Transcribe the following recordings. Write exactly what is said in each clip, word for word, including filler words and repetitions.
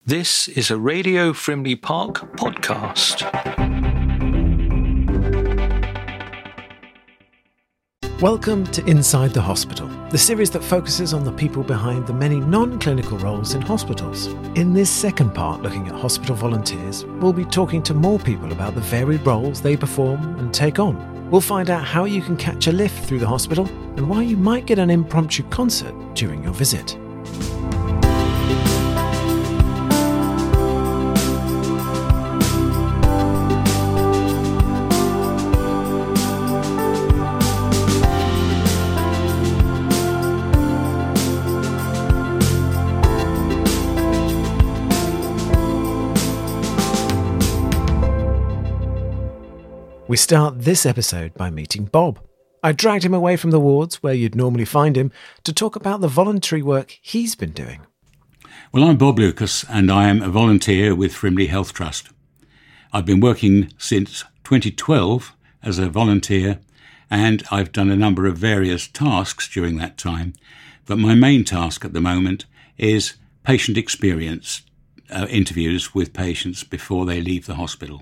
This is a Radio Frimley Park podcast. Welcome to Inside the Hospital, the series that focuses on the people behind the many non-clinical roles in hospitals. In this second part, looking at hospital volunteers, we'll be talking to more people about the varied roles they perform and take on. We'll find out how you can catch a lift through the hospital and why you might get an impromptu concert during your visit. We start this episode by meeting Bob. I dragged him away from the wards, where you'd normally find him, to talk about the voluntary work he's been doing. Well, I'm Bob Lucas, and I am a volunteer with Frimley Health Trust. I've been working since twenty twelve as a volunteer, and I've done a number of various tasks during that time. But my main task at the moment is patient experience uh, interviews with patients before they leave the hospital.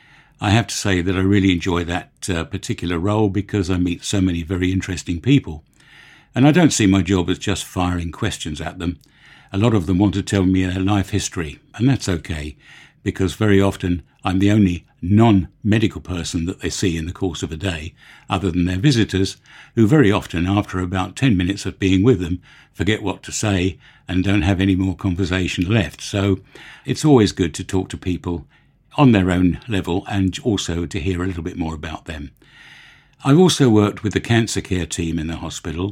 I have to say that I really enjoy that uh, particular role because I meet so many very interesting people. And I don't see my job as just firing questions at them. A lot of them want to tell me their life history, and that's okay, because very often I'm the only non-medical person that they see in the course of a day, other than their visitors, who very often, after about ten minutes of being with them, forget what to say and don't have any more conversation left. So it's always good to talk to people on their own level and also to hear a little bit more about them. I've also worked with the cancer care team in the hospital,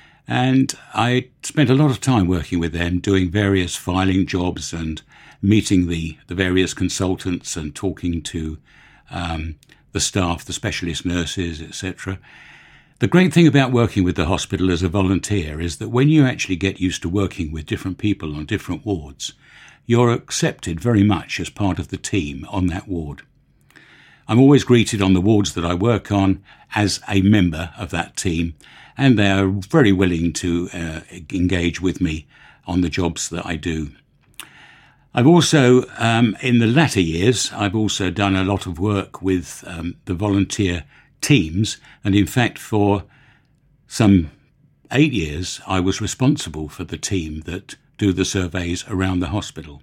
and I spent a lot of time working with them, doing various filing jobs and meeting the, the various consultants and talking to um, the staff, the specialist nurses, et cetera. The great thing about working with the hospital as a volunteer is that when you actually get used to working with different people on different wards, you're accepted very much as part of the team on that ward. I'm always greeted on the wards that I work on as a member of that team, and they are very willing to uh, engage with me on the jobs that I do. I've also, um, in the latter years, I've also done a lot of work with um, the volunteer teams, and in fact for some eight years I was responsible for the team that do the surveys around the hospital.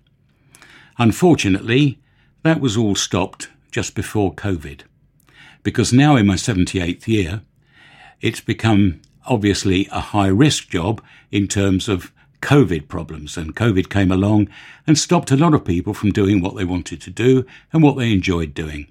Unfortunately, that was all stopped just before COVID, because now in my seventy-eighth year, it's become obviously a high-risk job in terms of COVID problems, and COVID came along and stopped a lot of people from doing what they wanted to do and what they enjoyed doing.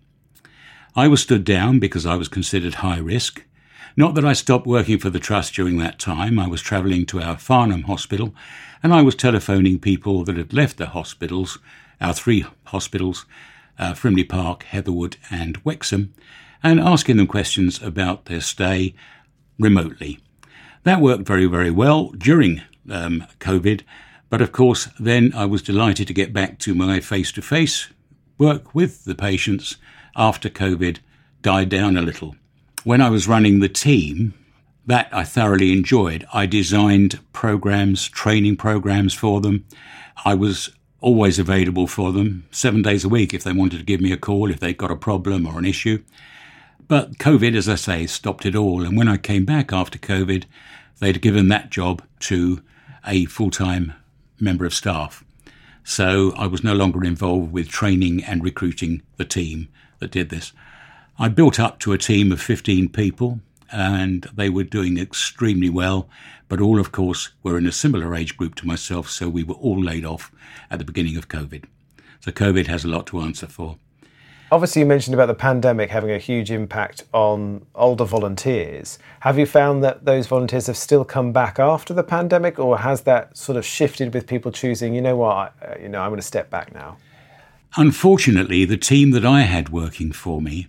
I was stood down because I was considered high risk. Not that I stopped working for the Trust during that time. I was travelling to our Farnham hospital, and I was telephoning people that had left the hospitals, our three hospitals, uh, Frimley Park, Heatherwood and Wexham, and asking them questions about their stay remotely. That worked very, very well during um, COVID, but of course then I was delighted to get back to my face-to-face work with the patients after COVID died down a little. When I was running the team, that I thoroughly enjoyed. I designed programs, training programs for them. I was always available for them, seven days a week if they wanted to give me a call, if they'd got a problem or an issue. But COVID, as I say, stopped it all. And when I came back after COVID, they'd given that job to a full-time member of staff. So I was no longer involved with training and recruiting the team that did this. I built up to a team of fifteen people, and they were doing extremely well, but all, of course, were in a similar age group to myself, so we were all laid off at the beginning of COVID. So COVID has a lot to answer for. Obviously, you mentioned about the pandemic having a huge impact on older volunteers. Have you found that those volunteers have still come back after the pandemic, or has that sort of shifted with people choosing, you know what, I, you know, I'm going to step back now? Unfortunately, the team that I had working for me,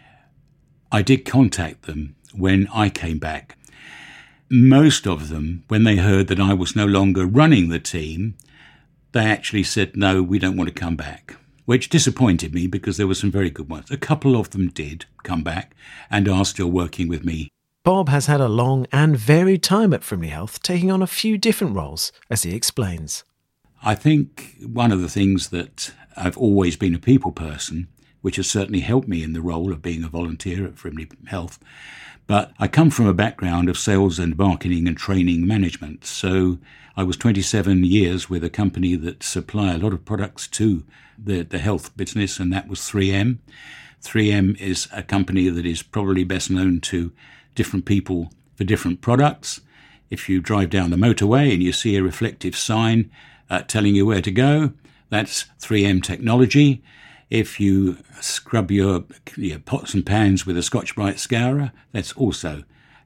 I did contact them when I came back. Most of them, when they heard that I was no longer running the team, they actually said, no, we don't want to come back, which disappointed me because there were some very good ones. A couple of them did come back and are still working with me. Bob has had a long and varied time at Frimley Health, taking on a few different roles, as he explains. I think one of the things that I've always been a people person, which has certainly helped me in the role of being a volunteer at Frimley Health. But I come from a background of sales and marketing and training management. So I was twenty-seven years with a company that supply a lot of products to the, the health business, and that was three M. three M is a company that is probably best known to different people for different products. If you drive down the motorway and you see a reflective sign uh, telling you where to go, that's three M technology. If you scrub your, your pots and pans with a Scotch-Brite scourer, that's also.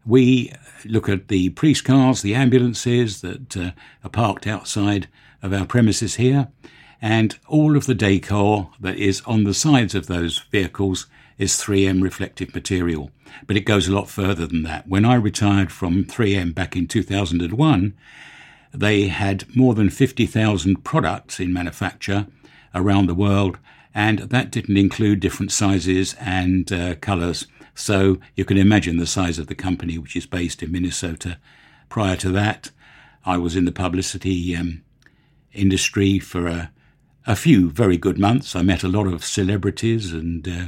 We look at the police cars, the ambulances that uh, are parked outside of our premises here, and all of the decor that is on the sides of those vehicles is three M reflective material. But it goes a lot further than that. When I retired from three M back in two thousand one, they had more than fifty thousand products in manufacture around the world, and that didn't include different sizes and uh, colours. So you can imagine the size of the company, which is based in Minnesota. Prior to that, I was in the publicity um, industry for a, a few very good months. I met a lot of celebrities, and uh,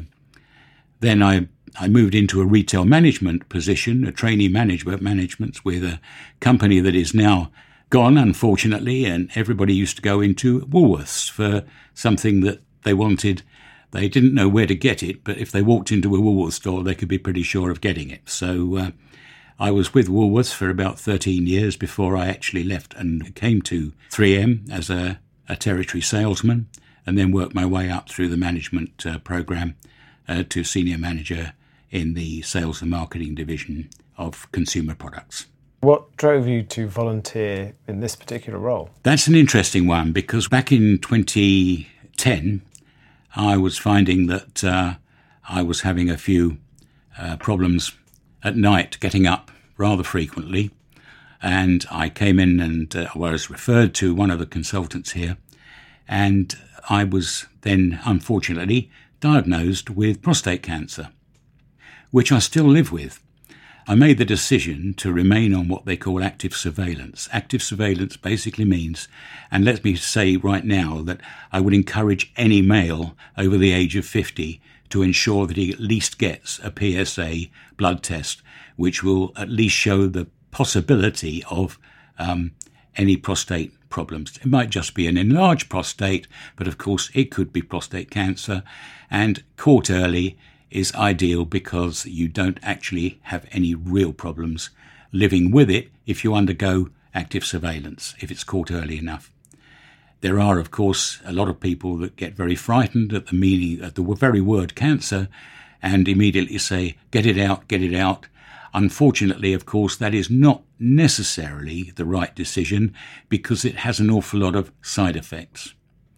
then I, I moved into a retail management position, a trainee management management with a company that is now gone, unfortunately, and everybody used to go into Woolworths for something that they wanted. They didn't know where to get it, but if they walked into a Woolworths store, they could be pretty sure of getting it. So uh, I was with Woolworths for about thirteen years before I actually left and came to three M as a, a territory salesman, and then worked my way up through the management uh, program uh, to senior manager in the sales and marketing division of consumer products. What drove you to volunteer in this particular role? That's an interesting one, because back in twenty ten, I was finding that uh, I was having a few uh, problems at night getting up rather frequently. And I came in and uh, was referred to one of the consultants here. And I was then, unfortunately, diagnosed with prostate cancer, which I still live with. I made the decision to remain on what they call active surveillance. Active surveillance basically means, and let me say right now, that I would encourage any male over the age of fifty to ensure that he at least gets a P S A blood test, which will at least show the possibility of um, any prostate problems. It might just be an enlarged prostate, but of course it could be prostate cancer, and caught early is ideal because you don't actually have any real problems living with it if you undergo active surveillance, if it's caught early enough. There are, of course, a lot of people that get very frightened at the meaning, at the very word cancer, and immediately say, get it out, get it out. Unfortunately, of course, that is not necessarily the right decision because it has an awful lot of side effects.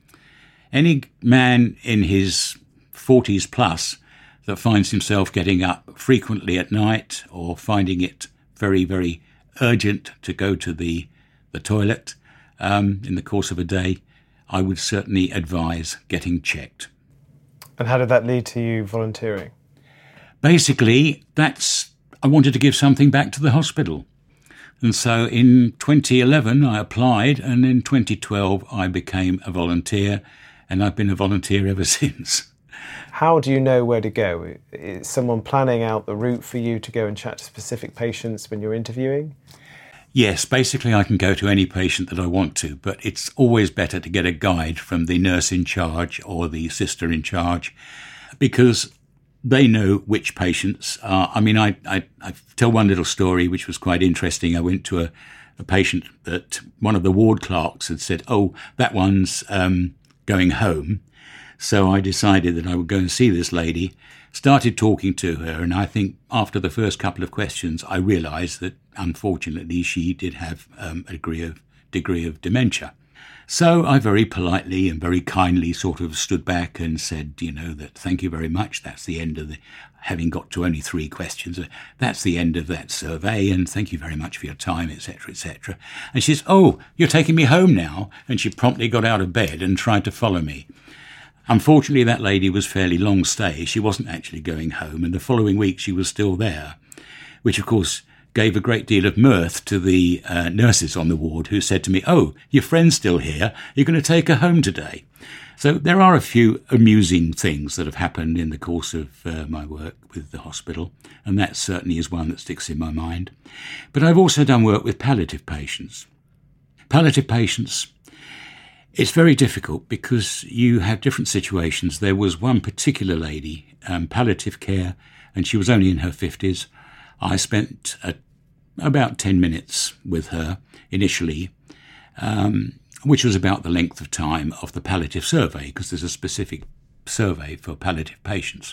Any man in his forties plus that finds himself getting up frequently at night or finding it very, very urgent to go to the, the toilet um, in the course of a day, I would certainly advise getting checked. And how did that lead to you volunteering? Basically, that's I wanted to give something back to the hospital. And so in twenty eleven, I applied, and in twenty twelve, I became a volunteer, and I've been a volunteer ever since. How do you know where to go? Is someone planning out the route for you to go and chat to specific patients when you're interviewing? Yes, basically I can go to any patient that I want to, but it's always better to get a guide from the nurse in charge or the sister in charge, because they know which patients are. I mean, I, I, I tell one little story which was quite interesting. I went to a, a patient that one of the ward clerks had said, oh, that one's um, going home. So I decided that I would go and see this lady, started talking to her, and I think after the first couple of questions, I realised that, unfortunately, she did have um, a degree of, degree of dementia. So I very politely and very kindly sort of stood back and said, you know, that thank you very much, that's the end of the, having got to only three questions, that's the end of that survey, and thank you very much for your time, et cetera, et cetera. And she says, oh, you're taking me home now? And she promptly got out of bed and tried to follow me. Unfortunately, that lady was fairly long stay. She wasn't actually going home, and the following week she was still there, which of course gave a great deal of mirth to the uh, nurses on the ward, who said to me, "Oh, your friend's still here. You're going to take her home today." So there are a few amusing things that have happened in the course of uh, my work with the hospital, and that certainly is one that sticks in my mind. But I've also done work with palliative patients. Palliative patients, it's very difficult because you have different situations. There was one particular lady, um, palliative care, and she was only in her fifties. I spent a, about ten minutes with her initially, um, which was about the length of time of the palliative survey, because there's a specific survey for palliative patients.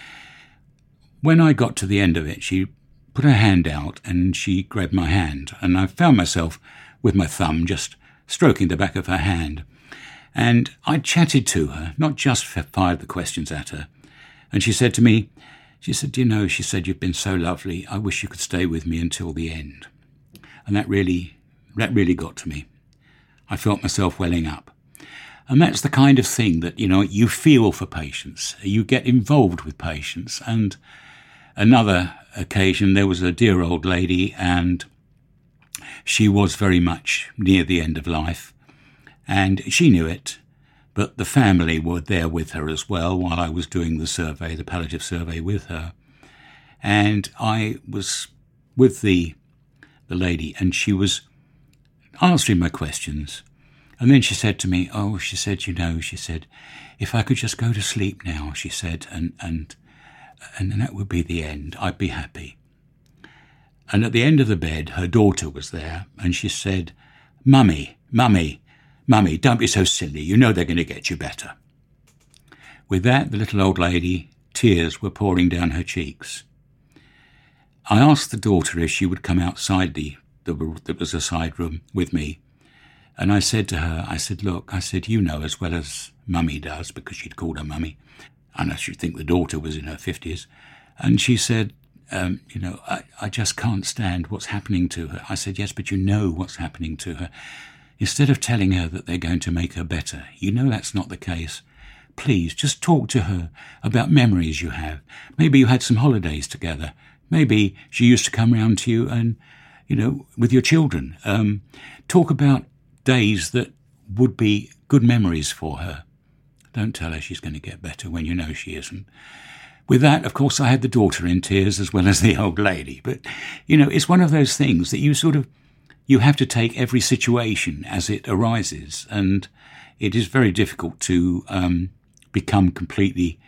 When I got to the end of it, she put her hand out and she grabbed my hand, and I found myself with my thumb just stroking the back of her hand. And I chatted to her, not just fired the questions at her. And she said to me, she said, "Do you know," she said, "you've been so lovely. I wish you could stay with me until the end." And that really, that really got to me. I felt myself welling up. And that's the kind of thing that, you know, you feel for patients. You get involved with patients. And another occasion, there was a dear old lady, and she was very much near the end of life. And she knew it, but the family were there with her as well while I was doing the survey, the palliative survey with her. And I was with the the lady, and she was answering my questions. And then she said to me, "Oh," she said, "you know," she said, "if I could just go to sleep now," she said, and and and then that would be the end. I'd be happy." And at the end of the bed, her daughter was there, and she said, "Mummy, Mummy, Mummy, don't be so silly. You know they're going to get you better." With that, the little old lady, tears were pouring down her cheeks. I asked the daughter if she would come outside the, the there was a side room with me. And I said to her, I said, "Look," I said, "you know as well as Mummy does," because she'd called her Mummy. And I should think the daughter was in her fifties. And she said, um, you know, I, I just can't stand what's happening to her. I said, "Yes, but you know what's happening to her. Instead of telling her that they're going to make her better, you know that's not the case. Please, just talk to her about memories you have. Maybe you had some holidays together. Maybe she used to come round to you and, you know, with your children. Um, talk about days that would be good memories for her. Don't tell her she's going to get better when you know she isn't." With that, of course, I had the daughter in tears as well as the old lady. But, you know, it's one of those things that you sort of, you have to take every situation as it arises. And it is very difficult to um, become completely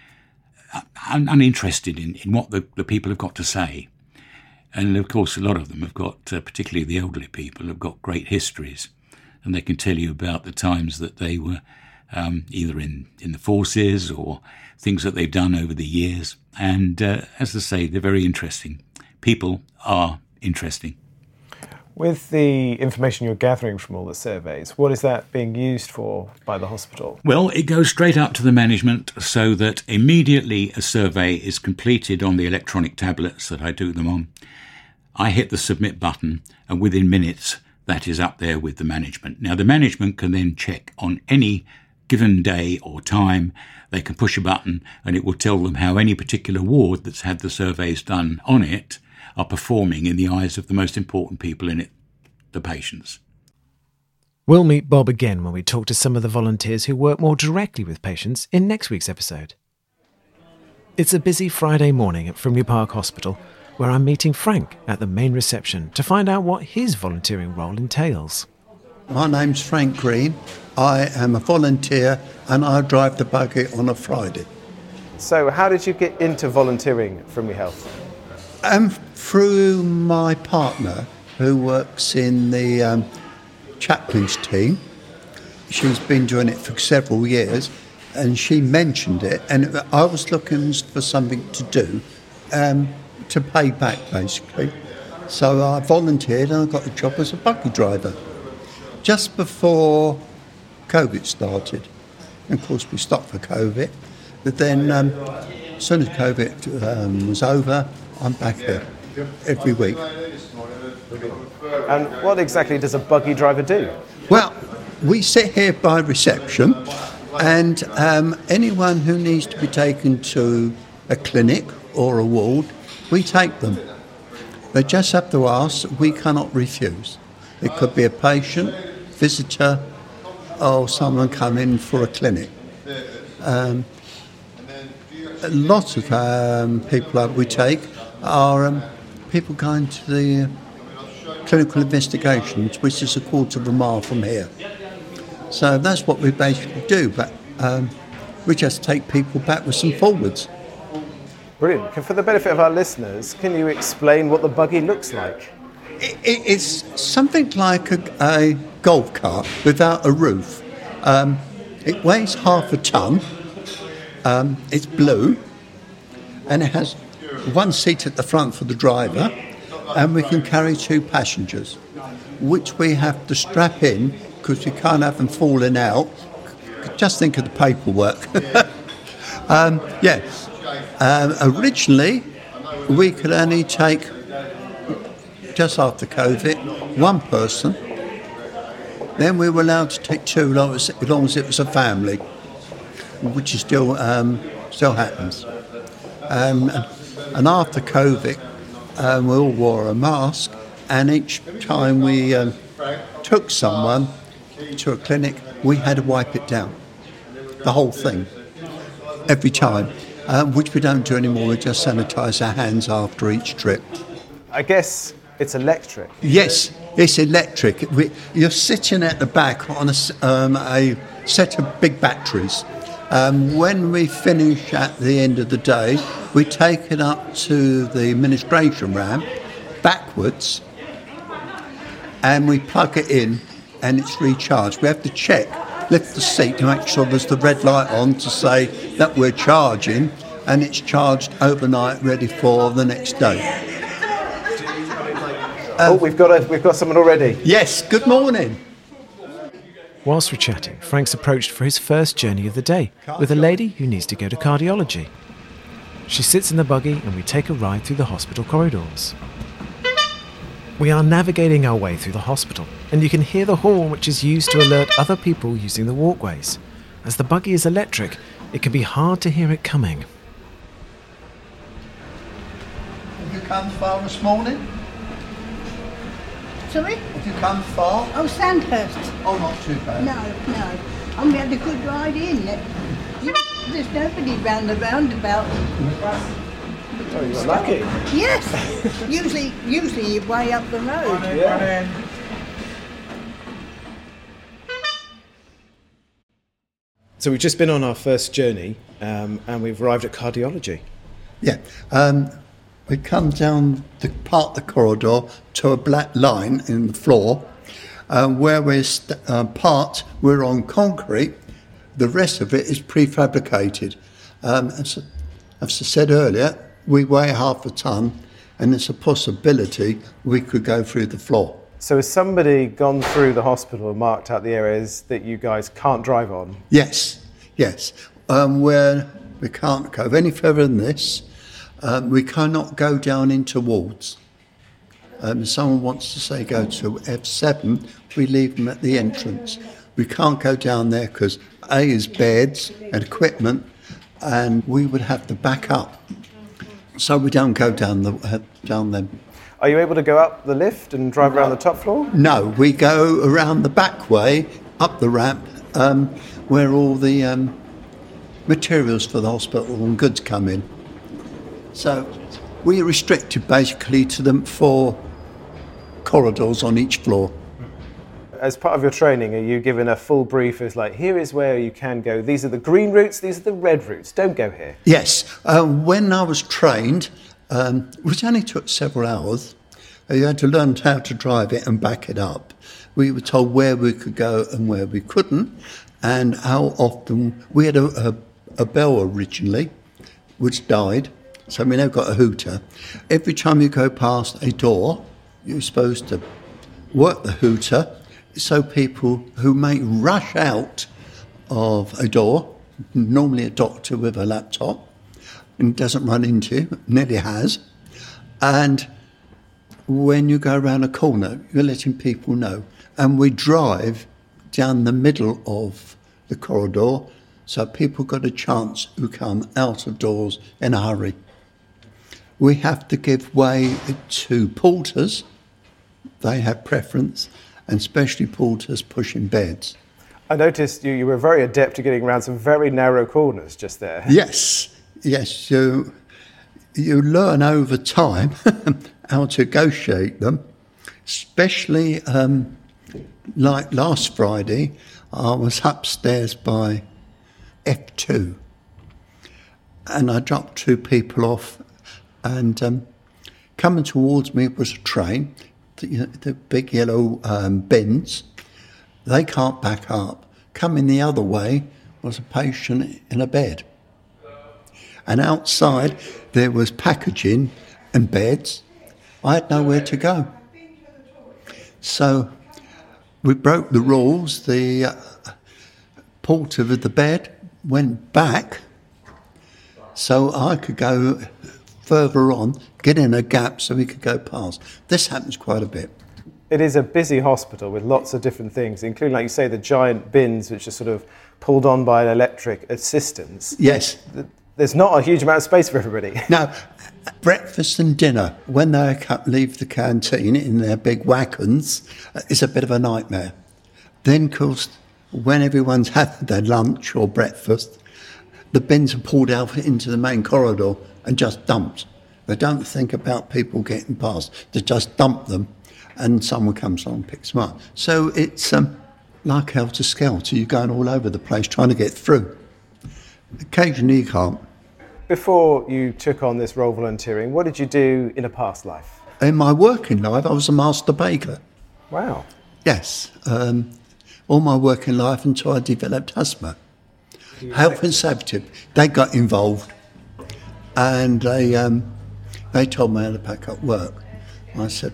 un- uninterested in, in what the, the people have got to say. And, of course, a lot of them have got, uh, particularly the elderly people, have got great histories. And they can tell you about the times that they were um, either in, in the forces or things that they've done over the years. And uh, as I say, they're very interesting. People are interesting. With the information you're gathering from all the surveys, what is that being used for by the hospital? Well, it goes straight up to the management so that immediately a survey is completed on the electronic tablets that I do them on. I hit the submit button, and within minutes, that is up there with the management. Now, the management can then check on any given day or time. They can push a button and it will tell them how any particular ward that's had the surveys done on it are performing in the eyes of the most important people in it, the patients. We'll meet Bob again when we talk to some of the volunteers who work more directly with patients in next week's episode. It's a busy Friday morning at Frimley Park Hospital, where I'm meeting Frank at the main reception to find out what his volunteering role entails. My name's Frank Green. I am a volunteer and I drive the buggy on a Friday. So how did you get into volunteering at Frimley Health? Um, through my partner, who works in the um, chaplains team. She's been doing it for several years, and she mentioned it, and I was looking for something to do, um, to pay back, basically. So I volunteered and I got a job as a buggy driver. Just before COVID started. And of course, we stopped for COVID. But then, um, as soon as COVID um, was over, I'm back here every week. And what exactly does a buggy driver do? Well, we sit here by reception, and um, anyone who needs to be taken to a clinic or a ward, we take them. They just have to ask. We cannot refuse. It could be a patient, visitor, or someone coming for a clinic. Um, a lot of um, people that we take are um, people going to the uh, clinical investigations, which is a quarter of a mile from here. So that's what we basically do, but um, we just take people backwards and forwards. Brilliant. For the benefit of our listeners, can you explain what the buggy looks like? It, it, it's something like a, a golf cart without a roof. Um, it weighs half a tonne. Um, it's blue, and it has one seat at the front for the driver, and we can carry two passengers, which we have to strap in because we can't have them falling out. Just think of the paperwork. um, yeah. Um, originally, we could only take, just after COVID, one person. Then we were allowed to take two, as long as, as, long as it was a family, which is still um, still happens. Um, and, and after COVID, um, we all wore a mask, and each time we um, took someone to a clinic, we had to wipe it down, the whole thing, every time, um, which we don't do anymore. We just sanitise our hands after each trip. I guess it's electric. Yes, it's electric. We, you're sitting at the back on a, um, a set of big batteries. Um, when we finish at the end of the day, we take it up to the administration ramp backwards, and we plug it in, and it's recharged. We have to check, lift the seat to make sure there's the red light on to say that we're charging, and it's charged overnight, ready for the next day. Um, oh, we've got a, we've got someone already. Yes. Good morning. Whilst we're chatting, Frank's approached for his first journey of the day with a lady who needs to go to cardiology. She sits in the buggy and we take a ride through the hospital corridors. We are navigating our way through the hospital, and you can hear the horn which is used to alert other people using the walkways. As the buggy is electric, it can be hard to hear it coming. Have you come far this morning? Sorry? Have you come far? Oh, Sandhurst. Oh, not too bad. No, no. And we had a good ride in. There's nobody round the roundabout. Oh, you got lucky. Yes. usually, usually you're way up the road. Yeah. So we've just been on our first journey, um, and we've arrived at cardiology. Yeah. Um, we come down the part of the corridor to a black line in the floor, uh, where we're st- uh, part we're on concrete. The rest of it is prefabricated. Um, as, as I said earlier, we weigh half a tonne, and there's a possibility we could go through the floor. So has somebody gone through the hospital and marked out the areas that you guys can't drive on? Yes, yes. Um, where we can't go any further than this. Um, we cannot go down into wards. Um, if someone wants to say go to F seven, we leave them at the entrance. We can't go down there because A is beds and equipment, and we would have to back up. So we don't go down the uh, down them. Are you able to go up the lift and drive around the top floor? No, we go around the back way, up the ramp, um, where all the um, materials for the hospital and goods come in. So we are restricted basically to the four corridors on each floor. As part of your training, are you given a full brief as like, here is where you can go, these are the green routes, these are the red routes, don't go here? Yes. Uh, when I was trained, um, which only took several hours, uh, you had to learn how to drive it and back it up. We were told where we could go and where we couldn't, and how often. We had a, a, a bell originally, which died, so we now got a hooter. Every time you go past a door, you're supposed to work the hooter, so people who may rush out of a door, normally a doctor with a laptop, and doesn't run into you, nearly has, and when you go around a corner, you're letting people know. And we drive down the middle of the corridor, so people got a chance who come out of doors in a hurry. we have to give way to porters. They have preference, and especially porters pushing beds. I noticed you, you were very adept at getting around some very narrow corners just there. Yes, yes. You, you learn over time how to negotiate them, especially um, like last Friday, I was upstairs by F two and I dropped two people off, and um, coming towards me was a train, the, the big yellow um, bins. They can't back up. Coming the other way was a patient in a bed. And outside there was packaging and beds. I had nowhere to go. So we broke the rules. The uh, porter of the bed went back so I could go further on, get in a gap so we could go past. This happens quite a bit. It is a busy hospital with lots of different things, including, like you say, the giant bins which are sort of pulled on by an electric assistance. Yes. There's not a huge amount of space for everybody. Now, breakfast and dinner, when they leave the canteen in their big wagons, is a bit of a nightmare. Then, of course, when everyone's had their lunch or breakfast, the bins are pulled out into the main corridor and just dumped. They don't think about people getting past. They just dump them and someone comes along and picks them up. So it's um, like helter-skelter. You're going all over the place trying to get through. Occasionally you can't. Before you took on this role volunteering, what did you do in a past life? In my working life, I was a master baker. Wow. Yes. Um, all my working life until I developed asthma. Health and safety, they got involved and they, um, they told me how to pack up work. I said,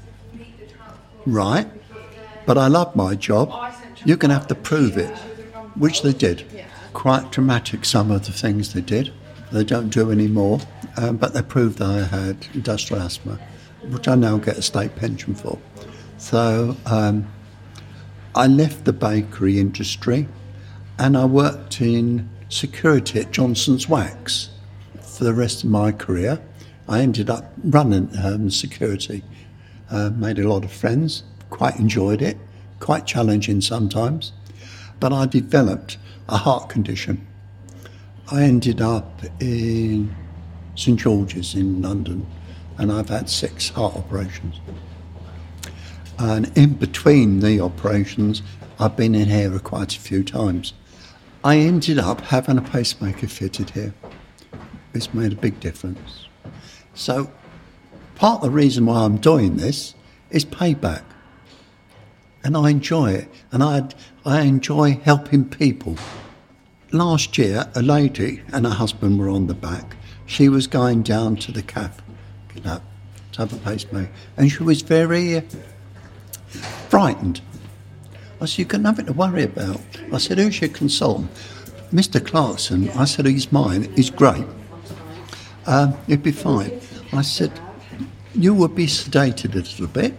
right, but I love my job. You're going to have to prove it, which they did. Quite dramatic, some of the things they did. They don't do anymore, um, but they proved that I had industrial asthma, which I now get a state pension for. So um, I left the bakery industry and I worked in security at Johnson's Wax for the rest of my career. I ended up running um, security, uh, made a lot of friends, quite enjoyed it, quite challenging sometimes, but I developed a heart condition. I ended up in St George's in London and I've had six heart operations. And in between the operations, I've been in here quite a few times. I ended up having a pacemaker fitted here. It's made a big difference. So part of the reason why I'm doing this is payback. And I enjoy it. And I I enjoy helping people. Last year, a lady and her husband were on the back. She was going down to the cafe, you know, to have a pacemaker. And she was very uh, frightened. I said, you've got nothing to worry about. I said, who's your consultant? Mister Clarkson. I said, he's mine. He's great. Um, he'd be fine. I said, you will be sedated a little bit.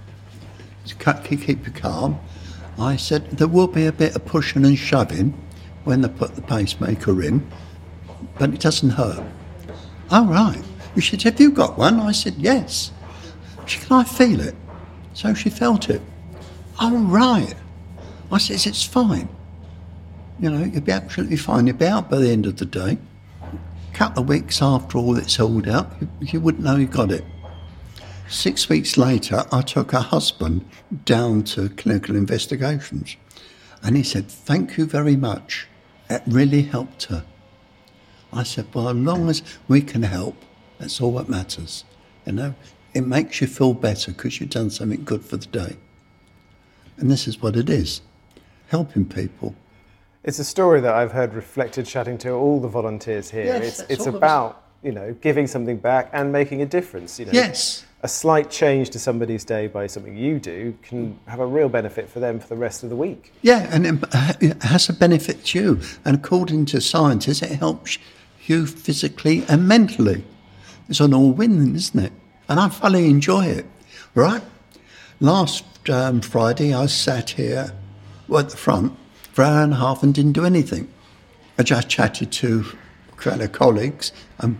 Keep you calm. I said, there will be a bit of pushing and shoving when they put the pacemaker in, but it doesn't hurt. Oh, right. She said, have you got one? I said, yes. She said, can I feel it? So she felt it. Oh, right. I said, it's fine. You know, you'll be absolutely fine. You'll be out by the end of the day. A couple of weeks after all it's hauled out, you, you wouldn't know you got it. Six weeks later, I took her husband down to clinical investigations. And he said, thank you very much. It really helped her. I said, well, as long as we can help, that's all that matters. You know, it makes you feel better because you've done something good for the day. And this is what it is, helping people. It's a story that I've heard reflected chatting to all the volunteers here. Yes, it's it's about, you know, giving something back and making a difference. You know, yes. A slight change to somebody's day by something you do can have a real benefit for them for the rest of the week. Yeah, and it has a benefit to you. And according to scientists, it helps you physically and mentally. It's an all-win, isn't it? And I fully enjoy it. Right? Last um, Friday, I sat here well, at the front for an hour and a half and didn't do anything. I just chatted to fellow colleagues and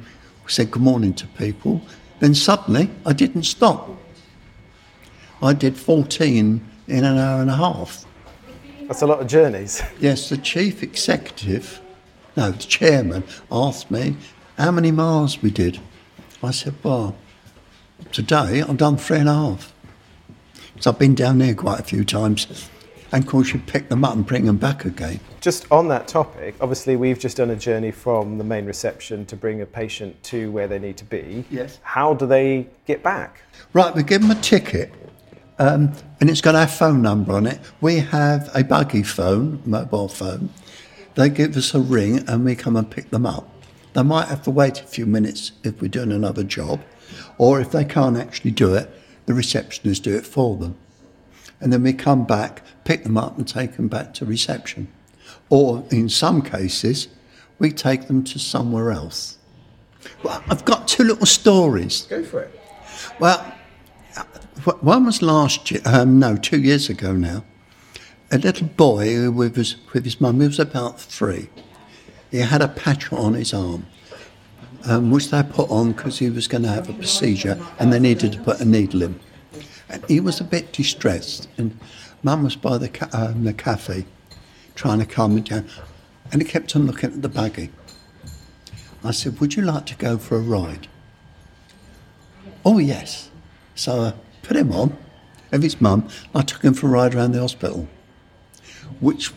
said good morning to people. Then suddenly I didn't stop. I did fourteen in an hour and a half. That's a lot of journeys. Yes, the chief executive, no, the chairman, asked me how many miles we did. I said, well, today I've done three and a half. So I've been down there quite a few times. And of course you pick them up and bring them back again. Just on that topic, obviously we've just done a journey from the main reception to bring a patient to where they need to be. Yes. How do they get back? Right, we give them a ticket. Um, and it's got our phone number on it. We have a buggy phone, mobile phone. They give us a ring and we come and pick them up. They might have to wait a few minutes if we're doing another job, or if they can't actually do it, the receptionists do it for them. And then we come back, pick them up and take them back to reception. Or in some cases, we take them to somewhere else. Well, I've got two little stories. Go for it. Well, one was last year, um, no, two years ago now. A little boy with his, with his mum, he was about three. He had a patch on his arm, um, which they put on because he was going to have a procedure and they needed to put a needle in. And he was a bit distressed, and Mum was by the, ca- um, the cafe trying to calm him down, and he kept on looking at the buggy. I said, would you like to go for a ride? Oh, yes. So I put him on, of his mum, I took him for a ride around the hospital, which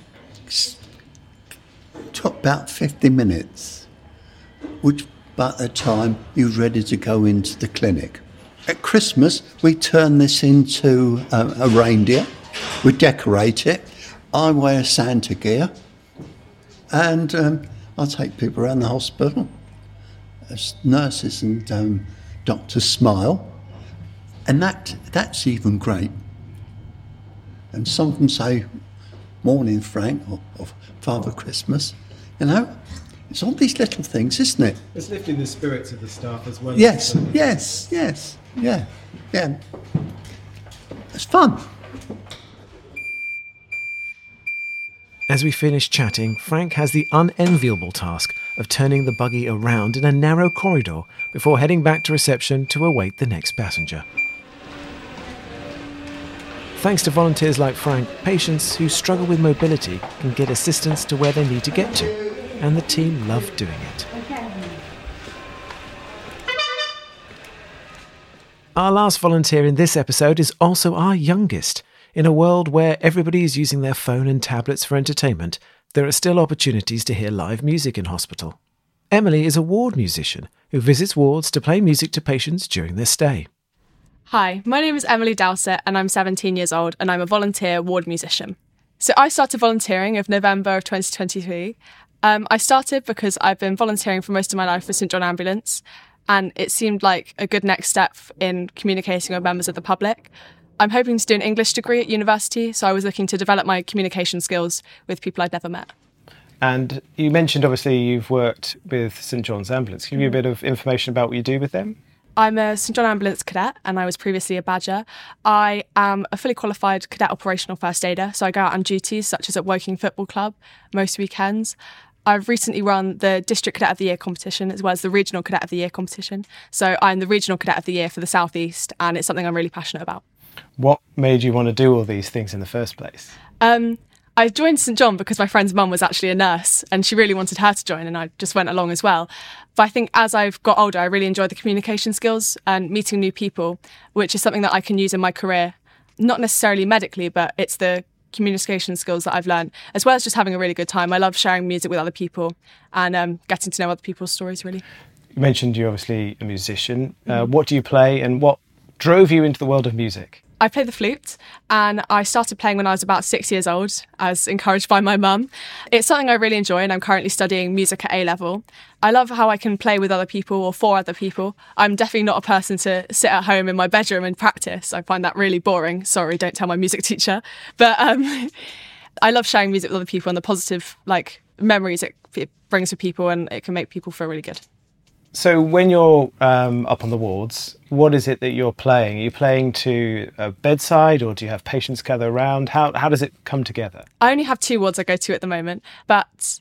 took about fifty minutes, which by the time he was ready to go into the clinic. At Christmas, we turn this into a, a reindeer. We decorate it. I wear Santa gear. And um, I take people around the hospital. As nurses and um, doctors smile. And that that's even great. And some of them say, morning, Frank, or, or Father Christmas. You know, it's all these little things, isn't it? It's lifting the spirits of the staff as well. Yes, yes, yes. Yeah, yeah. It's fun. As we finish chatting, Frank has the unenviable task of turning the buggy around in a narrow corridor before heading back to reception to await the next passenger. Thanks to volunteers like Frank, patients who struggle with mobility can get assistance to where they need to get to, and the team love doing it. Our last volunteer in this episode is also our youngest. In a world where everybody is using their phone and tablets for entertainment, there are still opportunities to hear live music in hospital. Emily is a ward musician who visits wards to play music to patients during their stay. Hi, my name is Emily Dowsett and I'm seventeen years old and I'm a volunteer ward musician. So I started volunteering in November of twenty twenty-three. Um, I started because I've been volunteering for most of my life for St John Ambulance, and it seemed like a good next step in communicating with members of the public. I'm hoping to do an English degree at university, so I was looking to develop my communication skills with people I'd never met. And you mentioned, obviously, you've worked with St John's Ambulance. Can you give me a bit of information about what you do with them? I'm a St John Ambulance cadet and I was previously a badger. I am a fully qualified cadet operational first aider, so I go out on duties such as at Woking Football Club most weekends. I've recently run the District Cadet of the Year competition as well as the Regional Cadet of the Year competition. So I'm the Regional Cadet of the Year for the South East and it's something I'm really passionate about. What made you want to do all these things in the first place? Um, I joined St John because my friend's mum was actually a nurse and she really wanted her to join and I just went along as well. But I think as I've got older, I really enjoyed the communication skills and meeting new people, which is something that I can use in my career, not necessarily medically, but it's the communication skills that I've learned, as well as just having a really good time. I love sharing music with other people and um, getting to know other people's stories, really. You mentioned you're obviously a musician. Uh, what do you play and what drove you into the world of music? I play the flute and I started playing when I was about six years old, as encouraged by my mum. It's something I really enjoy and I'm currently studying music at A level. I love how I can play with other people or for other people. I'm definitely not a person to sit at home in my bedroom and practice. I find that really boring. Sorry, don't tell my music teacher. But um, I love sharing music with other people and the positive like memories it, it brings for people, and it can make people feel really good. So when you're um, up on the wards, what is it that you're playing? Are you playing to a bedside or do you have patients gather around? How how does it come together? I only have two wards I go to at the moment, but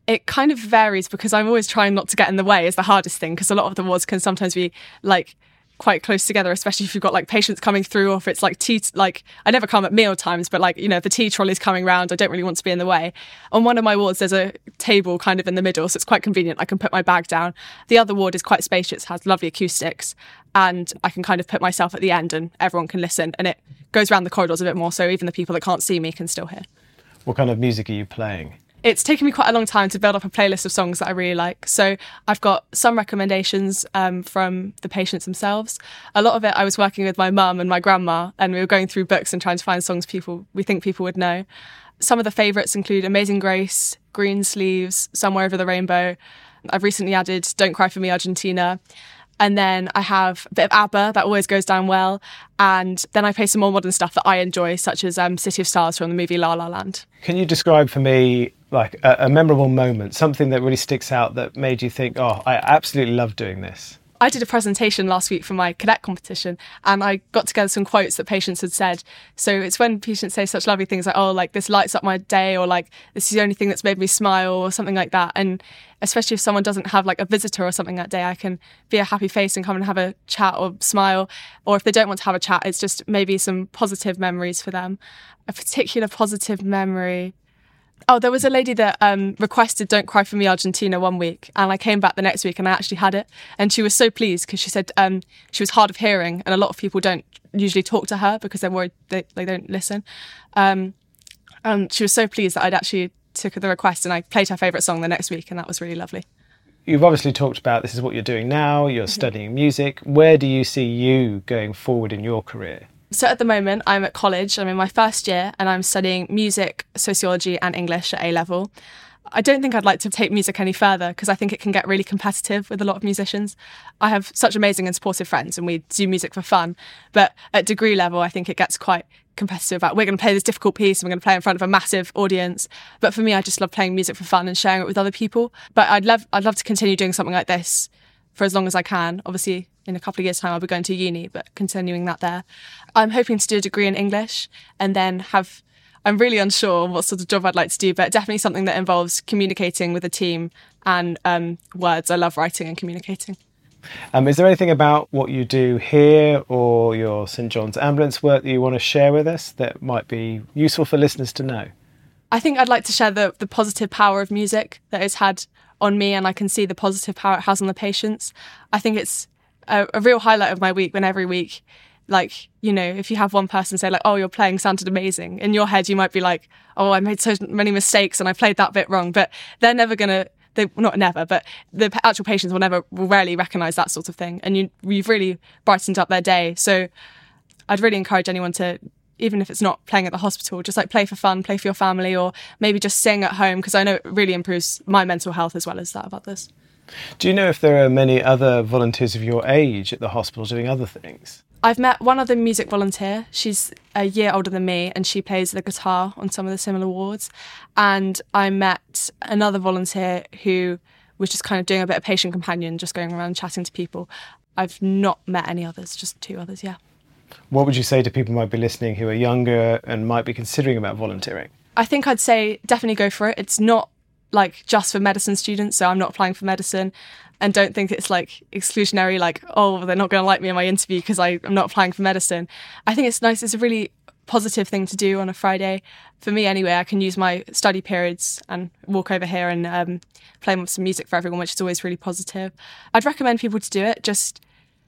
It kind of varies because I'm always trying not to get in the way is the hardest thing, because a lot of the wards can sometimes be like quite close together, especially if you've got like patients coming through, or if it's like tea, like I never come at meal times, but like, you know, if the tea trolley's coming round, I don't really want to be in the way. On one of my wards, there's a table kind of in the middle, so it's quite convenient. I can put my bag down. The other ward is quite spacious, has lovely acoustics, and I can kind of put myself at the end and everyone can listen, and it goes around the corridors a bit more, so even the people that can't see me can still hear. What kind of music are you playing? It's taken me quite a long time to build up a playlist of songs that I really like. So I've got some recommendations um, from the patients themselves. A lot of it I was working with my mum and my grandma, and we were going through books and trying to find songs people we think people would know. Some of the favourites include Amazing Grace, Green Sleeves, Somewhere Over the Rainbow. I've recently added Don't Cry For Me, Argentina. And then I have a bit of ABBA, that always goes down well. And then I play some more modern stuff that I enjoy, such as um, City of Stars from the movie La La Land. Can you describe for me like a, a memorable moment, something that really sticks out that made you think, oh, I absolutely love doing this? I did a presentation last week for my cadet competition, and I got together some quotes that patients had said. So it's when patients say such lovely things like, oh, like this lights up my day, or like this is the only thing that's made me smile, or something like that. And especially if someone doesn't have like a visitor or something that day, I can be a happy face and come and have a chat or smile. Or if they don't want to have a chat, it's just maybe some positive memories for them. A particular positive memory. Oh, there was a lady that um, requested Don't Cry For Me, Argentina one week, and I came back the next week and I actually had it. And she was so pleased because she said um, she was hard of hearing, and a lot of people don't usually talk to her because they're worried they, they don't listen. Um, and she was so pleased that I'd actually took the request and I played her favourite song the next week, and that was really lovely. You've obviously talked about this is what you're doing now, you're mm-hmm. studying music. Where do you see you going forward in your career? So at the moment, I'm at college. I'm in my first year and I'm studying music, sociology and English at A-level. I don't think I'd like to take music any further because I think it can get really competitive with a lot of musicians. I have such amazing and supportive friends and we do music for fun. But at degree level, I think it gets quite competitive about we're going to play this difficult piece and we're going to play in front of a massive audience. But for me, I just love playing music for fun and sharing it with other people. But I'd love, I'd love to continue doing something like this for as long as I can. Obviously, in a couple of years' time, I'll be going to uni, but continuing that there. I'm hoping to do a degree in English and then have, I'm really unsure what sort of job I'd like to do, but definitely something that involves communicating with a team and um, words. I love writing and communicating. Um, is there anything about what you do here or your St John's Ambulance work that you want to share with us that might be useful for listeners to know? I think I'd like to share the, the positive power of music that it's had on me, and I can see the positive power it has on the patients. I think it's a, a real highlight of my week when every week, like, you know, if you have one person say like, oh, your playing sounded amazing, in your head you might be like, oh, I made so many mistakes and I played that bit wrong, but they're never going to, they not never, but the actual patients will never, will rarely recognise that sort of thing, and you, you've really brightened up their day. So I'd really encourage anyone to, even if it's not playing at the hospital, just like play for fun, play for your family, or maybe just sing at home, because I know it really improves my mental health as well as that of others. Do you know if there are many other volunteers of your age at the hospital doing other things? I've met one other music volunteer. She's a year older than me and she plays the guitar on some of the similar wards. And I met another volunteer who was just kind of doing a bit of patient companion, just going around chatting to people. I've not met any others, just two others, yeah. What would you say to people who might be listening who are younger and might be considering about volunteering? I think I'd say definitely go for it. It's not like just for medicine students, so I'm not applying for medicine, and don't think it's like exclusionary, like, oh, they're not going to like me in my interview because I'm not applying for medicine. I think it's nice. It's a really positive thing to do on a Friday. For me anyway, I can use my study periods and walk over here and um, play some music for everyone, which is always really positive. I'd recommend people to do it just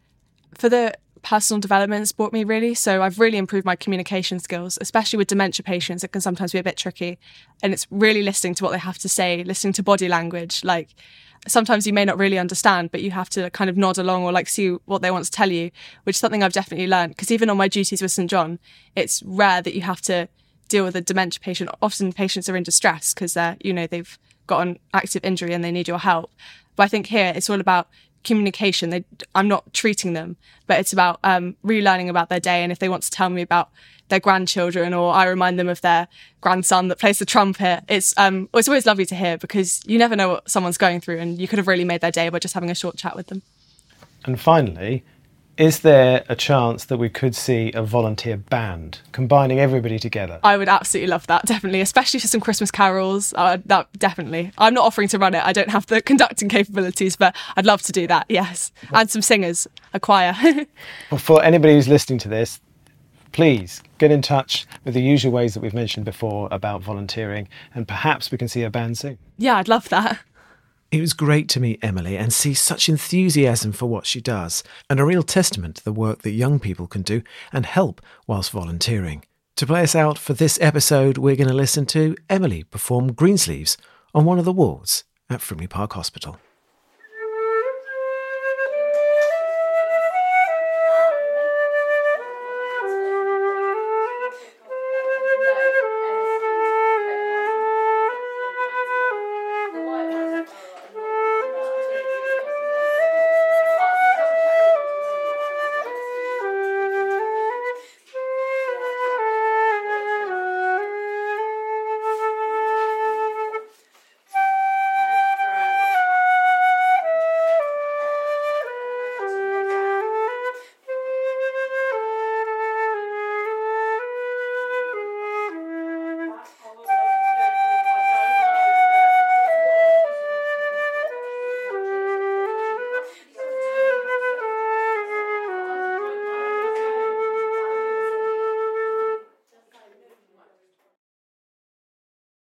for the personal development it's brought me, really. So I've really improved my communication skills, especially with dementia patients. It can sometimes be a bit tricky, and it's really listening to what they have to say, listening to body language. Like sometimes you may not really understand, but you have to kind of nod along or like see what they want to tell you, which is something I've definitely learned, because even on my duties with St John, it's rare that you have to deal with a dementia patient. Often patients are in distress because they're, you know, they've got an active injury and they need your help. But I think here it's all about communication. They, I'm not treating them, but it's about um, relearning about their day. And if they want to tell me about their grandchildren, or I remind them of their grandson that plays the trumpet, it's um, it's always lovely to hear, because you never know what someone's going through, and you could have really made their day by just having a short chat with them. And finally, Is there a chance that we could see a volunteer band combining everybody together? I would absolutely love that, definitely, especially for some Christmas carols. Uh, that definitely. I'm not offering to run it. I don't have the conducting capabilities, but I'd love to do that, yes. And some singers, a choir. Well, for anybody who's listening to this, please get in touch with the usual ways that we've mentioned before about volunteering, and perhaps we can see a band soon. Yeah, I'd love that. It was great to meet Emily and see such enthusiasm for what she does, and a real testament to the work that young people can do and help whilst volunteering. To play us out for this episode, we're going to listen to Emily perform Greensleeves on one of the wards at Frimley Park Hospital.